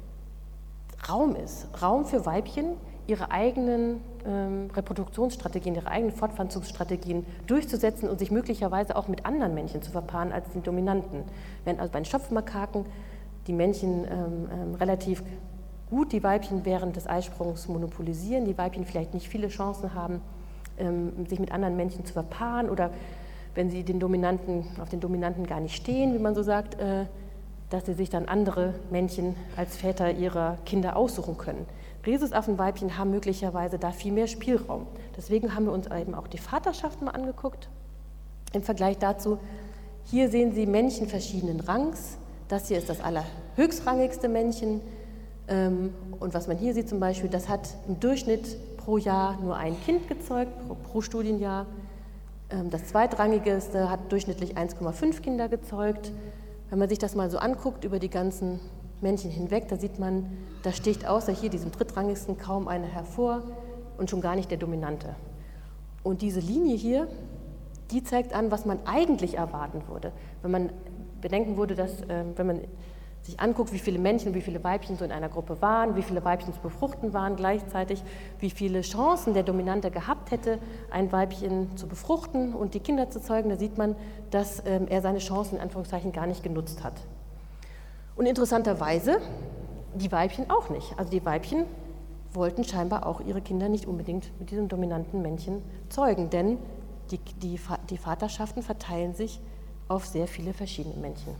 Raum ist. Raum für Weibchen, ihre eigenen ähm, Reproduktionsstrategien, ihre eigenen Fortpflanzungsstrategien durchzusetzen und sich möglicherweise auch mit anderen Männchen zu verpaaren als den Dominanten. Während also bei den Schopfmakaken die Männchen ähm, ähm, relativ gut die Weibchen während des Eisprungs monopolisieren, die Weibchen vielleicht nicht viele Chancen haben, ähm, sich mit anderen Männchen zu verpaaren, oder wenn sie den Dominanten, auf den Dominanten gar nicht stehen, wie man so sagt, äh, dass sie sich dann andere Männchen als Väter ihrer Kinder aussuchen können. Rhesusaffenweibchen haben möglicherweise da viel mehr Spielraum. Deswegen haben wir uns eben auch die Vaterschaft mal angeguckt. Im Vergleich dazu, hier sehen Sie Männchen verschiedenen Rangs. Das hier ist das allerhöchstrangigste Männchen. Und was man hier sieht zum Beispiel, das hat im Durchschnitt pro Jahr nur ein Kind gezeugt, pro, pro Studienjahr. Das zweitrangigste hat durchschnittlich eins Komma fünf Kinder gezeugt. Wenn man sich das mal so anguckt über die ganzen Männchen hinweg, da sieht man, da sticht außer hier diesem drittrangigsten kaum einer hervor und schon gar nicht der Dominante. Und diese Linie hier, die zeigt an, was man eigentlich erwarten würde. Wenn man bedenken würde, dass, äh, wenn man sich anguckt, wie viele Männchen und wie viele Weibchen so in einer Gruppe waren, wie viele Weibchen zu befruchten waren gleichzeitig, wie viele Chancen der Dominante gehabt hätte, ein Weibchen zu befruchten und die Kinder zu zeugen, da sieht man, dass ähm, er seine Chancen in Anführungszeichen gar nicht genutzt hat. Und interessanterweise die Weibchen auch nicht. Also die Weibchen wollten scheinbar auch ihre Kinder nicht unbedingt mit diesem dominanten Männchen zeugen, denn die, die, die Vaterschaften verteilen sich auf sehr viele verschiedene Männchen.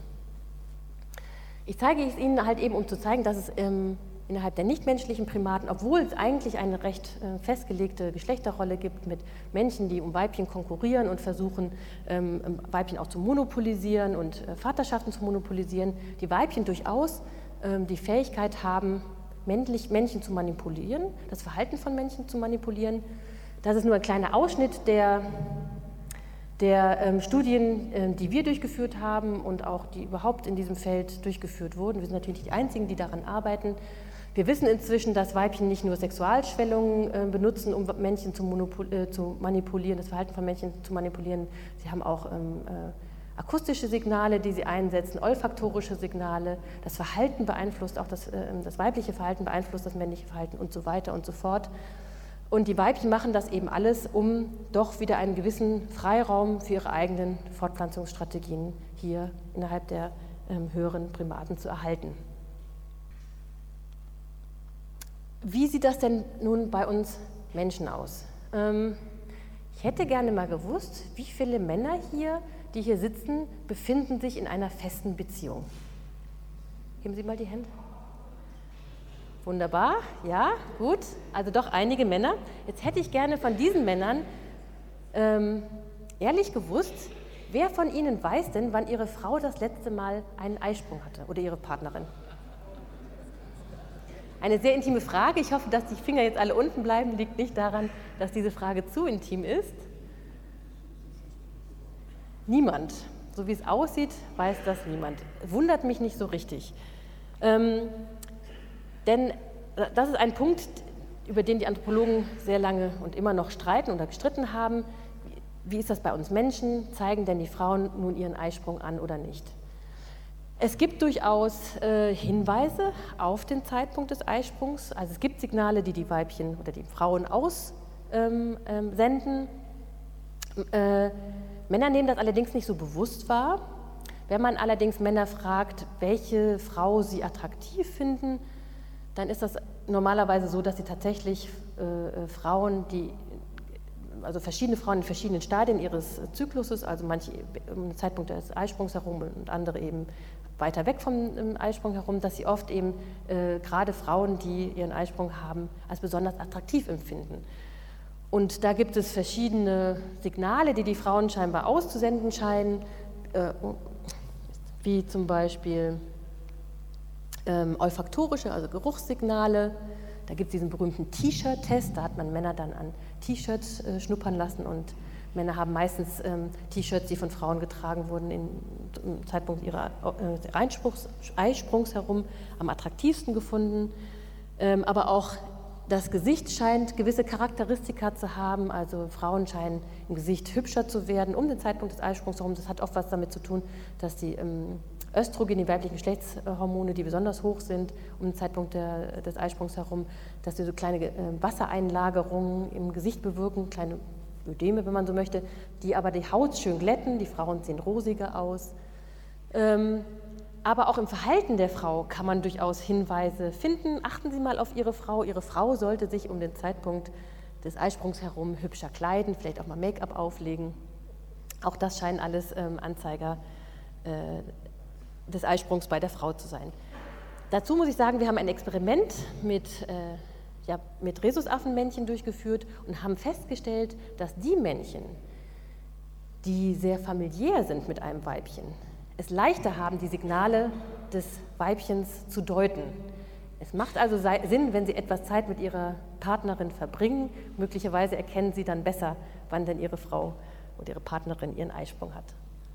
Ich zeige es Ihnen halt eben, um zu zeigen, dass es ähm, innerhalb der nichtmenschlichen Primaten, obwohl es eigentlich eine recht äh, festgelegte Geschlechterrolle gibt mit Männchen, die um Weibchen konkurrieren und versuchen, ähm, Weibchen auch zu monopolisieren und äh, Vaterschaften zu monopolisieren, die Weibchen durchaus ähm, die Fähigkeit haben, männlich, Männchen zu manipulieren, das Verhalten von Männchen zu manipulieren. Das ist nur ein kleiner Ausschnitt der der ähm, Studien, äh, die wir durchgeführt haben und auch die überhaupt in diesem Feld durchgeführt wurden. Wir sind natürlich nicht die Einzigen, die daran arbeiten. Wir wissen inzwischen, dass Weibchen nicht nur Sexualschwellungen äh, benutzen, um Männchen zu, äh, zu manipulieren, das Verhalten von Männchen zu manipulieren. Sie haben auch ähm, äh, akustische Signale, die sie einsetzen, olfaktorische Signale. Das Verhalten beeinflusst auch das, äh, das weibliche Verhalten, beeinflusst das männliche Verhalten und so weiter und so fort. Und die Weibchen machen das eben alles, um doch wieder einen gewissen Freiraum für ihre eigenen Fortpflanzungsstrategien hier innerhalb der ähm, höheren Primaten zu erhalten. Wie sieht das denn nun bei uns Menschen aus? Ähm, ich hätte gerne mal gewusst, wie viele Männer hier, die hier sitzen, befinden sich in einer festen Beziehung. Geben Sie mal die Hände. Wunderbar, ja, gut, also doch einige Männer. Jetzt hätte ich gerne von diesen Männern ähm, ehrlich gewusst, wer von Ihnen weiß denn, wann Ihre Frau das letzte Mal einen Eisprung hatte oder Ihre Partnerin? Eine sehr intime Frage. Ich hoffe, dass die Finger jetzt alle unten bleiben. Liegt nicht daran, dass diese Frage zu intim ist. Niemand. So wie es aussieht, weiß das niemand. Wundert mich nicht so richtig. Ähm, denn das ist ein Punkt, über den die Anthropologen sehr lange und immer noch streiten oder gestritten haben. Wie ist das bei uns Menschen? Zeigen denn die Frauen nun ihren Eisprung an oder nicht? Es gibt durchaus äh, Hinweise auf den Zeitpunkt des Eisprungs. Also es gibt Signale, die die Weibchen oder die Frauen aussenden. Ähm, ähm, äh, Männer nehmen das allerdings nicht so bewusst wahr. Wenn man allerdings Männer fragt, welche Frau sie attraktiv finden, dann ist das normalerweise so, dass sie tatsächlich äh, Frauen, die, also verschiedene Frauen in verschiedenen Stadien ihres Zykluses, also manche im Zeitpunkt des Eisprungs herum und andere eben weiter weg vom Eisprung herum, dass sie oft eben äh, gerade Frauen, die ihren Eisprung haben, als besonders attraktiv empfinden. Und da gibt es verschiedene Signale, die die Frauen scheinbar auszusenden scheinen, äh, wie zum Beispiel ähm, olfaktorische, also Geruchssignale. Da gibt es diesen berühmten T-Shirt-Test, da hat man Männer dann an T-Shirts äh, schnuppern lassen und Männer haben meistens ähm, T-Shirts, die von Frauen getragen wurden, in, im Zeitpunkt ihrer äh, Einsprungs, Eisprungs herum am attraktivsten gefunden. Ähm, aber auch das Gesicht scheint gewisse Charakteristika zu haben, also Frauen scheinen im Gesicht hübscher zu werden um den Zeitpunkt des Eisprungs herum. Das hat oft was damit zu tun, dass die ähm, Östrogen, die weiblichen Geschlechtshormone, die besonders hoch sind um den Zeitpunkt der, des Eisprungs herum, dass sie so kleine äh, Wassereinlagerungen im Gesicht bewirken, kleine Ödeme, wenn man so möchte, die aber die Haut schön glätten, die Frauen sehen rosiger aus. Ähm, Aber auch im Verhalten der Frau kann man durchaus Hinweise finden. Achten Sie mal auf Ihre Frau. Ihre Frau sollte sich um den Zeitpunkt des Eisprungs herum hübscher kleiden, vielleicht auch mal Make-up auflegen. Auch das scheinen alles ähm, Anzeiger äh, des Eisprungs bei der Frau zu sein. Dazu muss ich sagen, wir haben ein Experiment mit, äh, ja, mit Rhesusaffenmännchen durchgeführt und haben festgestellt, dass die Männchen, die sehr familiär sind mit einem Weibchen, es leichter haben, die Signale des Weibchens zu deuten. Es macht also Sinn, wenn sie etwas Zeit mit ihrer Partnerin verbringen. Möglicherweise erkennen sie dann besser, wann denn ihre Frau oder ihre Partnerin ihren Eisprung hat.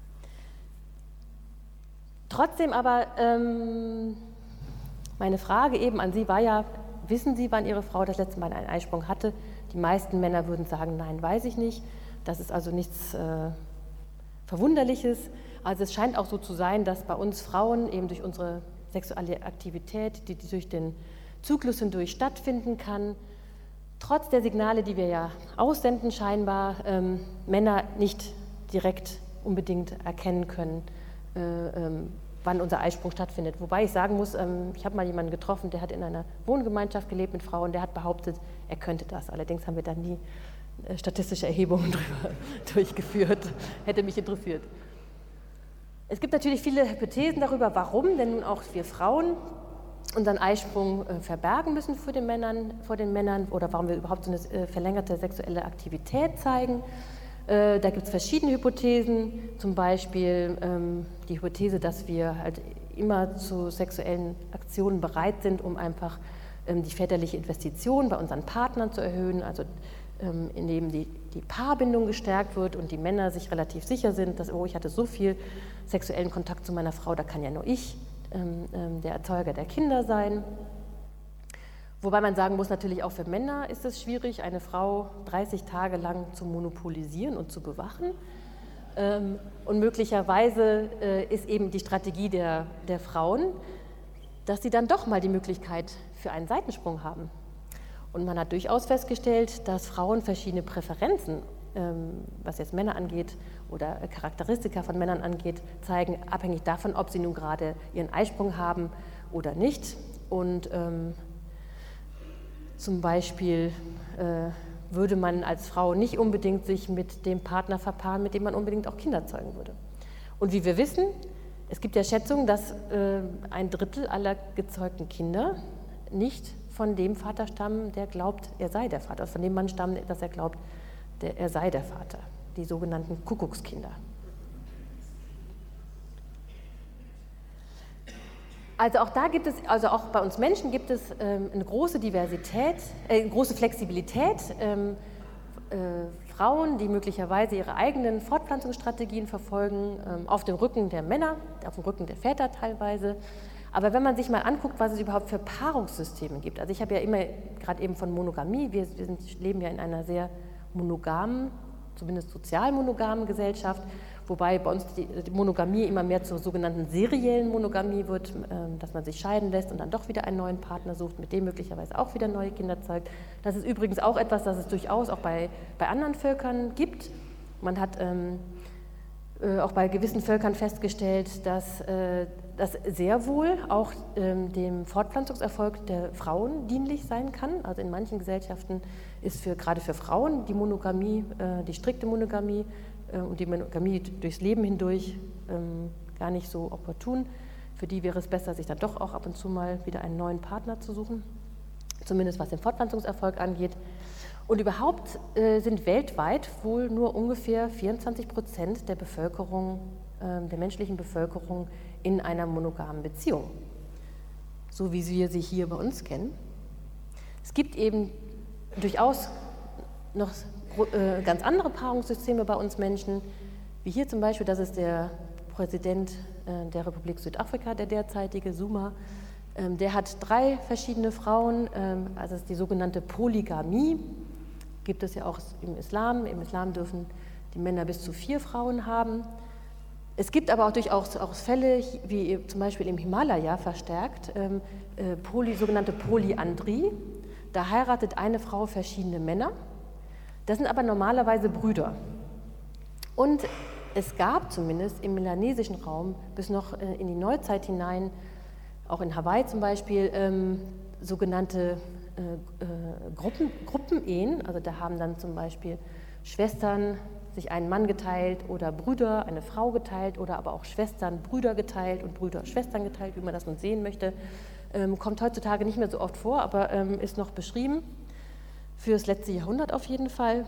Trotzdem aber, ähm, meine Frage eben an Sie war ja, wissen Sie, wann Ihre Frau das letzte Mal einen Eisprung hatte? Die meisten Männer würden sagen, nein, weiß ich nicht. Das ist also nichts äh, Verwunderliches. Also es scheint auch so zu sein, dass bei uns Frauen eben durch unsere sexuelle Aktivität, die durch den Zyklus hindurch stattfinden kann, trotz der Signale, die wir ja aussenden scheinbar, ähm, Männer nicht direkt unbedingt erkennen können, äh, ähm, wann unser Eisprung stattfindet. Wobei ich sagen muss, ähm, ich habe mal jemanden getroffen, der hat in einer Wohngemeinschaft gelebt mit Frauen, der hat behauptet, er könnte das. Allerdings haben wir da nie äh, statistische Erhebungen drüber durchgeführt. Hätte mich interessiert. Es gibt natürlich viele Hypothesen darüber, warum denn nun auch wir Frauen unseren Eisprung äh, verbergen müssen vor den, Männern, vor den Männern oder warum wir überhaupt so eine äh, verlängerte sexuelle Aktivität zeigen. Äh, da gibt es verschiedene Hypothesen, zum Beispiel ähm, die Hypothese, dass wir halt immer zu sexuellen Aktionen bereit sind, um einfach ähm, die väterliche Investition bei unseren Partnern zu erhöhen, also ähm, indem die, die Paarbindung gestärkt wird und die Männer sich relativ sicher sind, dass, oh, ich hatte so viel sexuellen Kontakt zu meiner Frau, da kann ja nur ich ähm, ähm, der Erzeuger der Kinder sein. Wobei man sagen muss, natürlich auch für Männer ist es schwierig, eine Frau dreißig Tage lang zu monopolisieren und zu bewachen. Ähm, und möglicherweise äh, ist eben die Strategie der, der Frauen, dass sie dann doch mal die Möglichkeit für einen Seitensprung haben. Und man hat durchaus festgestellt, dass Frauen verschiedene Präferenzen, ähm, was jetzt Männer angeht oder Charakteristika von Männern angeht, zeigen, abhängig davon, ob sie nun gerade ihren Eisprung haben oder nicht. Und ähm, zum Beispiel äh, würde man als Frau nicht unbedingt sich mit dem Partner verpaaren, mit dem man unbedingt auch Kinder zeugen würde. Und wie wir wissen, es gibt ja Schätzungen, dass äh, ein Drittel aller gezeugten Kinder nicht von dem Vater stammen, der glaubt, er sei der Vater, also von dem Mann stammen, dass er glaubt, der, er sei der Vater, die sogenannten Kuckuckskinder. Also auch da gibt es, also auch bei uns Menschen gibt es ähm, eine große Diversität, äh, eine große Flexibilität. Ähm, äh, Frauen, die möglicherweise ihre eigenen Fortpflanzungsstrategien verfolgen, ähm, auf dem Rücken der Männer, auf dem Rücken der Väter teilweise. Aber wenn man sich mal anguckt, was es überhaupt für Paarungssysteme gibt, also ich habe ja immer gerade eben von Monogamie, wir, wir sind, leben ja in einer sehr monogamen, zumindest sozial monogamen Gesellschaft, wobei bei uns die Monogamie immer mehr zur sogenannten seriellen Monogamie wird, dass man sich scheiden lässt und dann doch wieder einen neuen Partner sucht, mit dem möglicherweise auch wieder neue Kinder zeugt. Das ist übrigens auch etwas, das es durchaus auch bei, bei anderen Völkern gibt. Man hat ähm, äh, auch bei gewissen Völkern festgestellt, dass äh, das sehr wohl auch ähm, dem Fortpflanzungserfolg der Frauen dienlich sein kann. Also in manchen Gesellschaften ist für, gerade für Frauen die Monogamie, äh, die strikte Monogamie äh, und die Monogamie durchs Leben hindurch ähm, gar nicht so opportun. Für die wäre es besser, sich dann doch auch ab und zu mal wieder einen neuen Partner zu suchen, zumindest was den Fortpflanzungserfolg angeht. Und überhaupt äh, sind weltweit wohl nur ungefähr vierundzwanzig Prozent der Bevölkerung, äh, der menschlichen Bevölkerung in einer monogamen Beziehung, so wie wir sie hier bei uns kennen. Es gibt eben durchaus noch äh, ganz andere Paarungssysteme bei uns Menschen, wie hier zum Beispiel, das ist der Präsident äh, der Republik Südafrika, der derzeitige Zuma. Ähm, der hat drei verschiedene Frauen, ähm, also die sogenannte Polygamie, gibt es ja auch im Islam. Im Islam dürfen die Männer bis zu vier Frauen haben. Es gibt aber auch durchaus auch Fälle, wie zum Beispiel im Himalaya verstärkt, ähm, äh, Poly, sogenannte Polyandrie. Da heiratet eine Frau verschiedene Männer. Das sind aber normalerweise Brüder. Und es gab zumindest im melanesischen Raum bis noch äh, in die Neuzeit hinein, auch in Hawaii zum Beispiel, ähm, sogenannte äh, äh, Gruppen, Gruppenehen. Also da haben dann zum Beispiel Schwestern sich einen Mann geteilt oder Brüder eine Frau geteilt oder aber auch Schwestern Brüder geteilt und Brüder Schwestern geteilt, wie man das nun sehen möchte. Ähm, kommt heutzutage nicht mehr so oft vor, aber ähm, ist noch beschrieben, für das letzte Jahrhundert auf jeden Fall.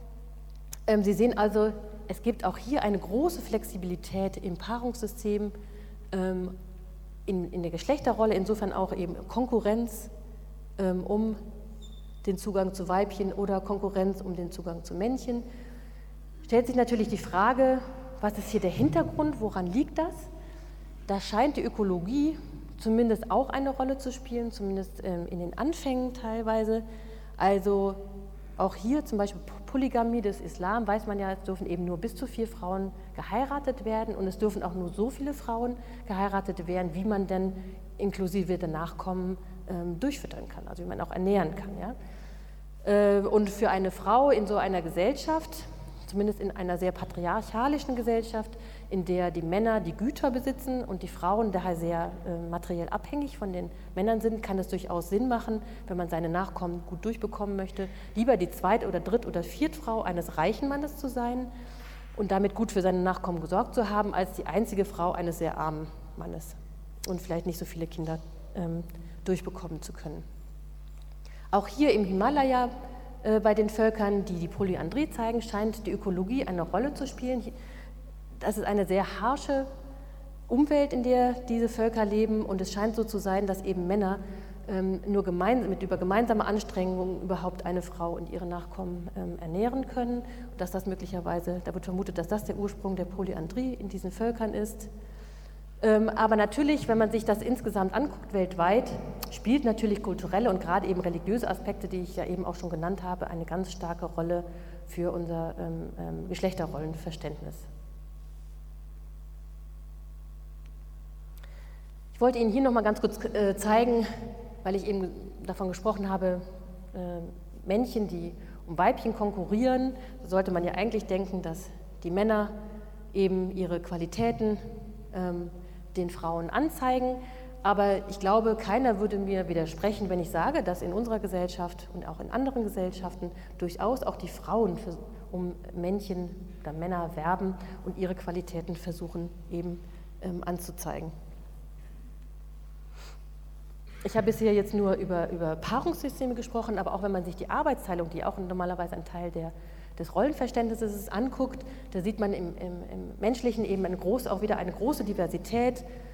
Ähm, Sie sehen also, es gibt auch hier eine große Flexibilität im Paarungssystem, ähm, in, in der Geschlechterrolle, insofern auch eben Konkurrenz ähm, um den Zugang zu Weibchen oder Konkurrenz um den Zugang zu Männchen. Stellt sich natürlich die Frage, was ist hier der Hintergrund, woran liegt das? Da scheint die Ökologie zumindest auch eine Rolle zu spielen, zumindest ähm, in den Anfängen teilweise. Also auch hier zum Beispiel Polygamie des Islam, weiß man ja, es dürfen eben nur bis zu vier Frauen geheiratet werden und es dürfen auch nur so viele Frauen geheiratet werden, wie man denn inklusive der Nachkommen ähm, durchfüttern kann, also wie man auch ernähren kann. Ja? Äh, und für eine Frau in so einer Gesellschaft, zumindest in einer sehr patriarchalischen Gesellschaft, in der die Männer die Güter besitzen und die Frauen daher sehr äh, materiell abhängig von den Männern sind, kann es durchaus Sinn machen, wenn man seine Nachkommen gut durchbekommen möchte, lieber die Zweit- oder Dritt- oder Viertfrau eines reichen Mannes zu sein und damit gut für seine Nachkommen gesorgt zu haben, als die einzige Frau eines sehr armen Mannes und vielleicht nicht so viele Kinder ähm, durchbekommen zu können. Auch hier im Himalaya bei den Völkern, die die Polyandrie zeigen, scheint die Ökologie eine Rolle zu spielen. Das ist eine sehr harsche Umwelt, in der diese Völker leben und es scheint so zu sein, dass eben Männer ähm, nur gemein, mit über gemeinsame Anstrengungen überhaupt eine Frau und ihre Nachkommen ähm, ernähren können. Und dass das möglicherweise, da wird vermutet, dass das der Ursprung der Polyandrie in diesen Völkern ist. Ähm, aber natürlich, wenn man sich das insgesamt anguckt, weltweit, spielt natürlich kulturelle und gerade eben religiöse Aspekte, die ich ja eben auch schon genannt habe, eine ganz starke Rolle für unser ähm, ähm, Geschlechterrollenverständnis. Ich wollte Ihnen hier noch mal ganz kurz äh, zeigen, weil ich eben davon gesprochen habe, äh, Männchen, die um Weibchen konkurrieren, so sollte man ja eigentlich denken, dass die Männer eben ihre Qualitäten ähm, den Frauen anzeigen. Aber ich glaube, keiner würde mir widersprechen, wenn ich sage, dass in unserer Gesellschaft und auch in anderen Gesellschaften durchaus auch die Frauen für, um Männchen oder Männer werben und ihre Qualitäten versuchen eben ähm, anzuzeigen. Ich habe bisher jetzt nur über, über Paarungssysteme gesprochen, aber auch wenn man sich die Arbeitsteilung, die auch normalerweise ein Teil der, des Rollenverständnisses ist, anguckt, da sieht man im, im, im Menschlichen eben eine große, auch wieder eine große Diversität.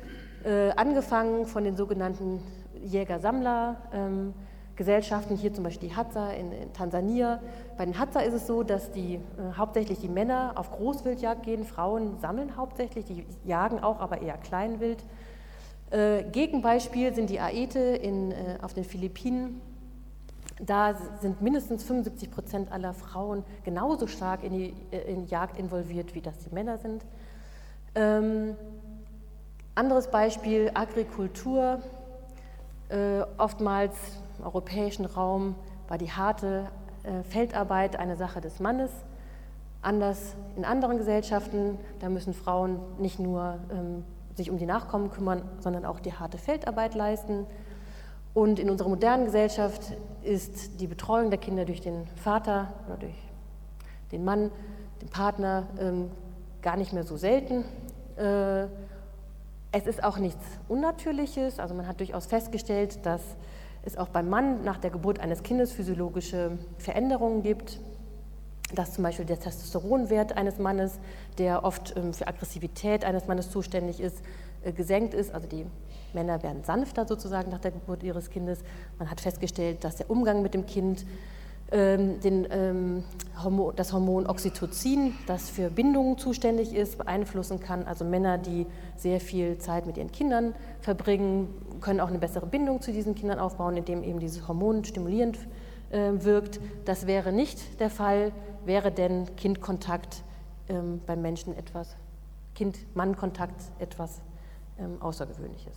Äh, angefangen von den sogenannten Jäger-Sammler-Gesellschaften, ähm, hier zum Beispiel die Hadza in, in Tansania. Bei den Hadza ist es so, dass die, äh, hauptsächlich die Männer auf Großwildjagd gehen, Frauen sammeln hauptsächlich, die jagen auch, aber eher Kleinwild. Äh, Gegenbeispiel sind die Aete in, äh, auf den Philippinen. Da sind mindestens fünfundsiebzig Prozent aller Frauen genauso stark in die in Jagd involviert, wie das die Männer sind. Ähm, anderes Beispiel, Agrikultur. Äh, oftmals im europäischen Raum war die harte äh, Feldarbeit eine Sache des Mannes. Anders in anderen Gesellschaften, da müssen Frauen nicht nur ähm, sich um die Nachkommen kümmern, sondern auch die harte Feldarbeit leisten. Und in unserer modernen Gesellschaft ist die Betreuung der Kinder durch den Vater oder durch den Mann, den Partner, ähm, gar nicht mehr so selten. Äh, es ist auch nichts Unnatürliches, also man hat durchaus festgestellt, dass es auch beim Mann nach der Geburt eines Kindes physiologische Veränderungen gibt, dass zum Beispiel der Testosteronwert eines Mannes, der oft ähm, für Aggressivität eines Mannes zuständig ist, äh, gesenkt ist, also die Männer werden sanfter sozusagen nach der Geburt ihres Kindes. Man hat festgestellt, dass der Umgang mit dem Kind ähm, den, ähm, Hormon, das Hormon Oxytocin, das für Bindungen zuständig ist, beeinflussen kann. Also Männer, die sehr viel Zeit mit ihren Kindern verbringen, können auch eine bessere Bindung zu diesen Kindern aufbauen, indem eben dieses Hormon stimulierend äh, wirkt. Das wäre nicht der Fall, wäre denn Kindkontakt ähm, beim Menschen etwas, Kind-Mann-Kontakt etwas ähm, Außergewöhnliches.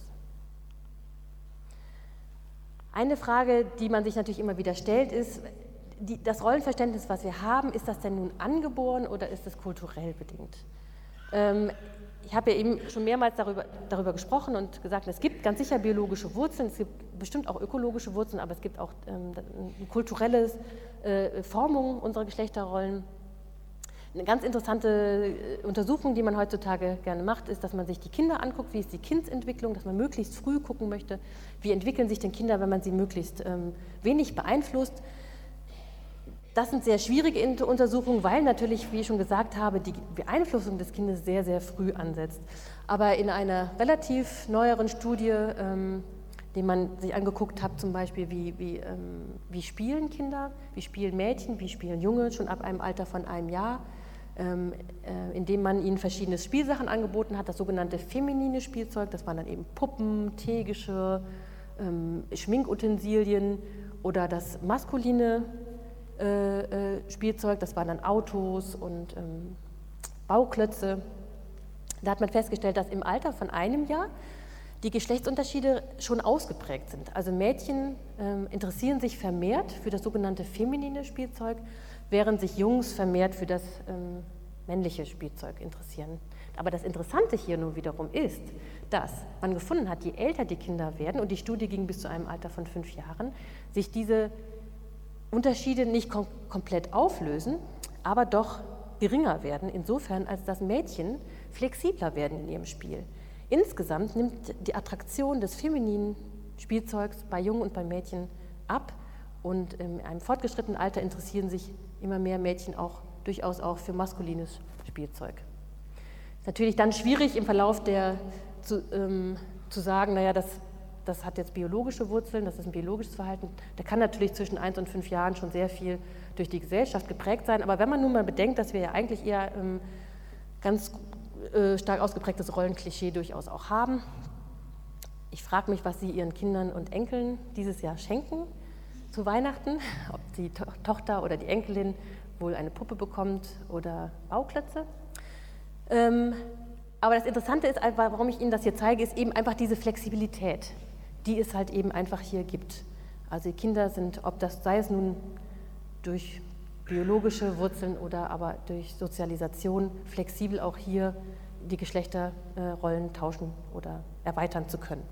Eine Frage, die man sich natürlich immer wieder stellt, ist, die, das Rollenverständnis, was wir haben, ist das denn nun angeboren oder ist es kulturell bedingt? Ähm, ich habe ja eben schon mehrmals darüber, darüber gesprochen und gesagt, es gibt ganz sicher biologische Wurzeln, es gibt bestimmt auch ökologische Wurzeln, aber es gibt auch ähm, eine kulturelle äh, Formung unserer Geschlechterrollen. Eine ganz interessante Untersuchung, die man heutzutage gerne macht, ist, dass man sich die Kinder anguckt, wie ist die Kindsentwicklung, dass man möglichst früh gucken möchte, wie entwickeln sich denn Kinder, wenn man sie möglichst ähm, wenig beeinflusst. Das sind sehr schwierige Untersuchungen, weil natürlich, wie ich schon gesagt habe, die Beeinflussung des Kindes sehr, sehr früh ansetzt. Aber in einer relativ neueren Studie, ähm, die man sich angeguckt hat, zum Beispiel, wie, wie, ähm, wie spielen Kinder, wie spielen Mädchen, wie spielen Junge, schon ab einem Alter von einem Jahr, ähm, äh, indem man ihnen verschiedene Spielsachen angeboten hat, das sogenannte feminine Spielzeug, das waren dann eben Puppen, Teegeschirr, ähm, Schminkutensilien, oder das maskuline äh, äh, Spielzeug, das waren dann Autos und ähm, Bauklötze. Da hat man festgestellt, dass im Alter von einem Jahr die Geschlechtsunterschiede schon ausgeprägt sind. Also Mädchen ähm, interessieren sich vermehrt für das sogenannte feminine Spielzeug, während sich Jungs vermehrt für das ähm, männliche Spielzeug interessieren. Aber das Interessante hier nun wiederum ist, dass man gefunden hat, je älter die Kinder werden, und die Studie ging bis zu einem Alter von fünf Jahren, sich diese Unterschiede nicht kom- komplett auflösen, aber doch geringer werden, insofern, als dass Mädchen flexibler werden in ihrem Spiel. Insgesamt nimmt die Attraktion des femininen Spielzeugs bei Jungen und bei Mädchen ab, und in einem fortgeschrittenen Alter interessieren sich immer mehr Mädchen auch durchaus auch für maskulines Spielzeug. Ist natürlich dann schwierig im Verlauf der zu, ähm, zu sagen, naja, das, das hat jetzt biologische Wurzeln, das ist ein biologisches Verhalten. Da kann natürlich zwischen eins und fünf Jahren schon sehr viel durch die Gesellschaft geprägt sein, aber wenn man nun mal bedenkt, dass wir ja eigentlich eher ähm, ganz äh, stark ausgeprägtes Rollenklischee durchaus auch haben. Ich frage mich, was Sie Ihren Kindern und Enkeln dieses Jahr schenken zu Weihnachten, ob die to- Tochter oder die Enkelin wohl eine Puppe bekommt oder Bauklötze. Ähm, aber das Interessante ist, warum ich Ihnen das hier zeige, ist eben einfach diese Flexibilität, die es halt eben einfach hier gibt. Also die Kinder sind, ob das sei es nun durch biologische Wurzeln oder aber durch Sozialisation, flexibel auch hier die Geschlechterrollen tauschen oder erweitern zu können.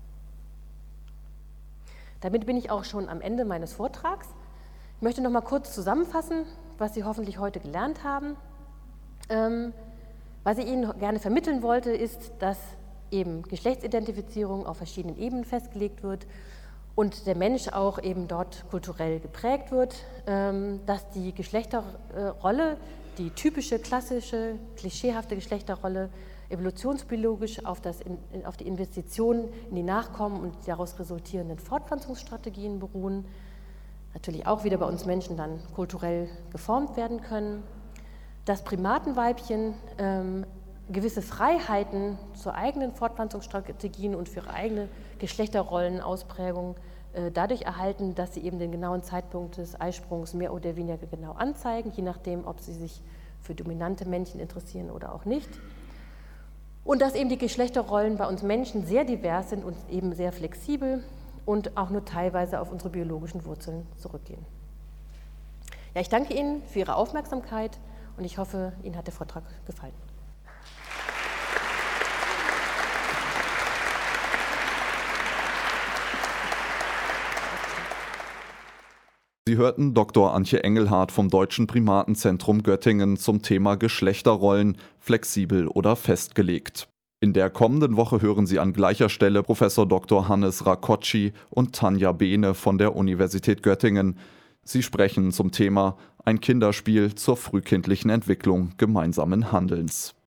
Damit bin ich auch schon am Ende meines Vortrags. Ich möchte noch mal kurz zusammenfassen, was Sie hoffentlich heute gelernt haben. Ähm, was ich Ihnen gerne vermitteln wollte, ist, dass eben Geschlechtsidentifizierung auf verschiedenen Ebenen festgelegt wird und der Mensch auch eben dort kulturell geprägt wird, ähm, dass die Geschlechterrolle, die typische, klassische, klischeehafte Geschlechterrolle evolutionsbiologisch auf, das, auf die Investitionen in die Nachkommen und daraus resultierenden Fortpflanzungsstrategien beruhen, natürlich auch wieder bei uns Menschen dann kulturell geformt werden können, dass Primatenweibchen ähm, gewisse Freiheiten zur eigenen Fortpflanzungsstrategien und für ihre eigene Geschlechterrollenausprägung äh, dadurch erhalten, dass sie eben den genauen Zeitpunkt des Eisprungs mehr oder weniger genau anzeigen, je nachdem, ob sie sich für dominante Männchen interessieren oder auch nicht. Und dass eben die Geschlechterrollen bei uns Menschen sehr divers sind und eben sehr flexibel und auch nur teilweise auf unsere biologischen Wurzeln zurückgehen. Ja, ich danke Ihnen für Ihre Aufmerksamkeit und ich hoffe, Ihnen hat der Vortrag gefallen. Sie hörten Doktor Antje Engelhardt vom Deutschen Primatenzentrum Göttingen zum Thema Geschlechterrollen, flexibel oder festgelegt. In der kommenden Woche hören Sie an gleicher Stelle Professor Doktor Hannes Rakoczy und Tanja Behne von der Universität Göttingen. Sie sprechen zum Thema Ein Kinderspiel zur frühkindlichen Entwicklung gemeinsamen Handelns.